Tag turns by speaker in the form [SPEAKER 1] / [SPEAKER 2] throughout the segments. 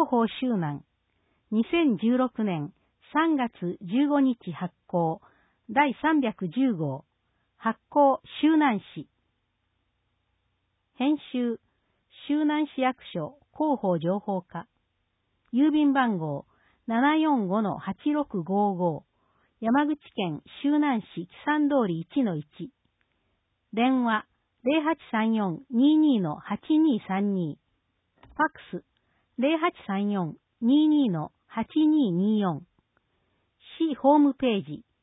[SPEAKER 1] 広報周南、2016年3月15日発行、第310号、発行周南市。編集、周南市役所広報情報課。郵便番号 745-8655、山口県周南市木山通り 1-1。電話 0834-22-8232。ファックス 0834-22-8224。市ホームページ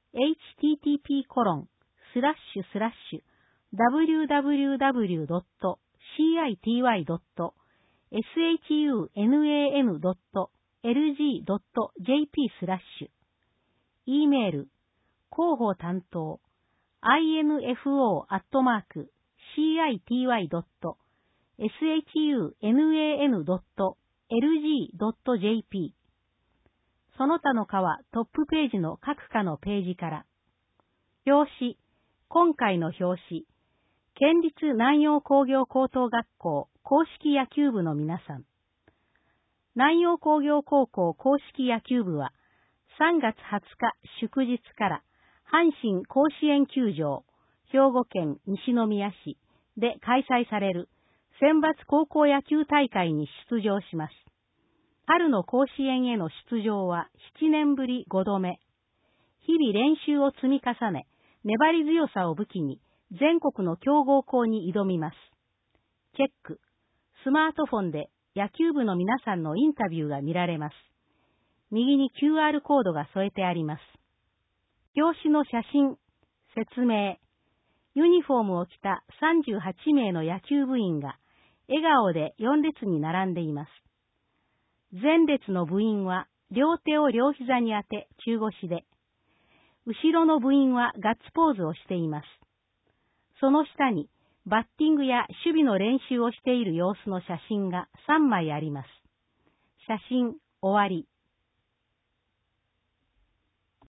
[SPEAKER 1] http://www.city.sunan.lg.jp/。E メール、広報担当、info@city.sunan.lg.jp。その他の課はトップページの各課のページから。表紙、今回の表紙、県立南陽工業高等学校硬式野球部の皆さん。南陽工業高校硬式野球部は3月20日祝日から阪神甲子園球場、兵庫県西宮市で開催される選抜高校野球大会に出場します。春の甲子園への出場は7年ぶり5度目。日々練習を積み重ね、粘り強さを武器に全国の強豪校に挑みます。チェック。スマートフォンで野球部の皆さんのインタビューが見られます。右に QR コードが添えてあります。表紙の写真、説明。ユニフォームを着た38名の野球部員が笑顔で4列に並んでいます。前列の部員は両手を両膝に当て中腰で、後ろの部員はガッツポーズをしています。その下にバッティングや守備の練習をしている様子の写真が3枚あります。写真終わり。